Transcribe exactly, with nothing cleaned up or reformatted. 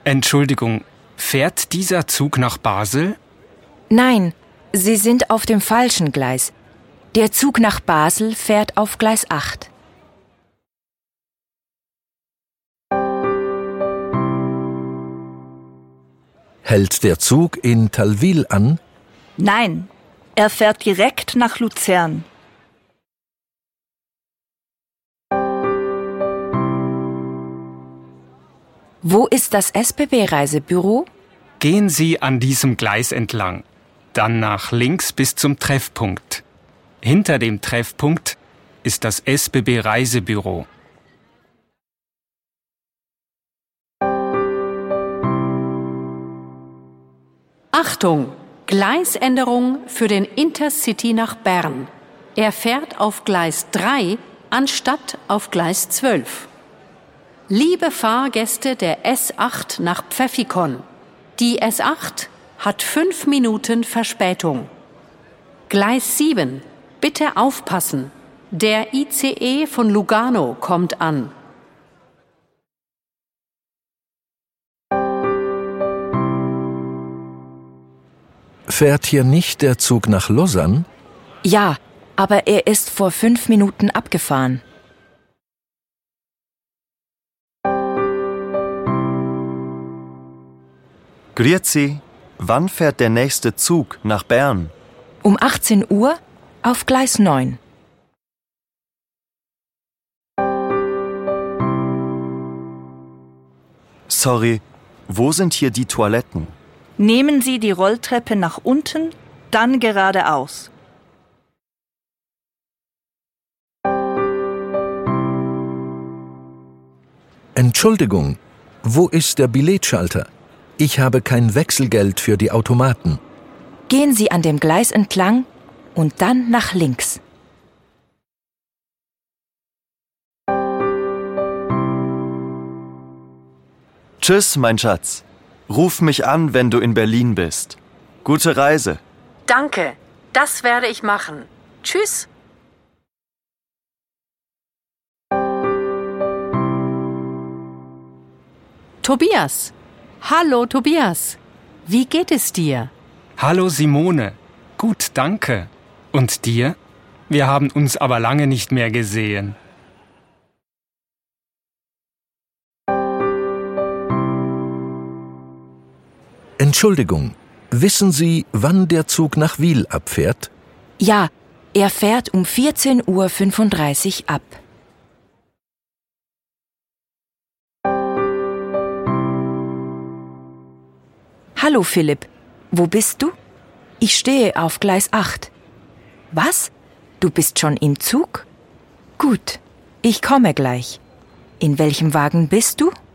Entschuldigung, fährt dieser Zug nach Basel? Nein, Sie sind auf dem falschen Gleis. Der Zug nach Basel fährt auf Gleis acht. Hält der Zug in Talwil an? Nein, er fährt direkt nach Luzern. Wo ist das S B B-Reisebüro? Gehen Sie an diesem Gleis entlang, dann nach links bis zum Treffpunkt. Hinter dem Treffpunkt ist das S B B-Reisebüro. Achtung! Gleisänderung für den Intercity nach Bern. Er fährt auf Gleis drei anstatt auf Gleis zwölf. Liebe Fahrgäste der S acht nach Pfäffikon, die S acht hat fünf Minuten Verspätung. Gleis sieben, bitte aufpassen, der I C E von Lugano kommt an. Fährt hier nicht der Zug nach Lausanne? Ja, aber er ist vor fünf Minuten abgefahren. Grüezi, wann fährt der nächste Zug nach Bern? Um achtzehn Uhr auf Gleis neun. Sorry, wo sind hier die Toiletten? Nehmen Sie die Rolltreppe nach unten, dann geradeaus. Entschuldigung, wo ist der Billetschalter? Ich habe kein Wechselgeld für die Automaten. Gehen Sie an dem Gleis entlang und dann nach links. Tschüss, mein Schatz. Ruf mich an, wenn du in Berlin bist. Gute Reise. Danke, das werde ich machen. Tschüss. Tobias. Hallo, Tobias. Wie geht es dir? Hallo Simone. Gut, danke. Und dir? Wir haben uns aber lange nicht mehr gesehen. Entschuldigung, wissen Sie, wann der Zug nach Wil abfährt? Ja, er fährt um vierzehn Uhr fünfunddreißig ab. Hallo Philipp, wo bist du? Ich stehe auf Gleis acht. Was? Du bist schon im Zug? Gut, ich komme gleich. In welchem Wagen bist du?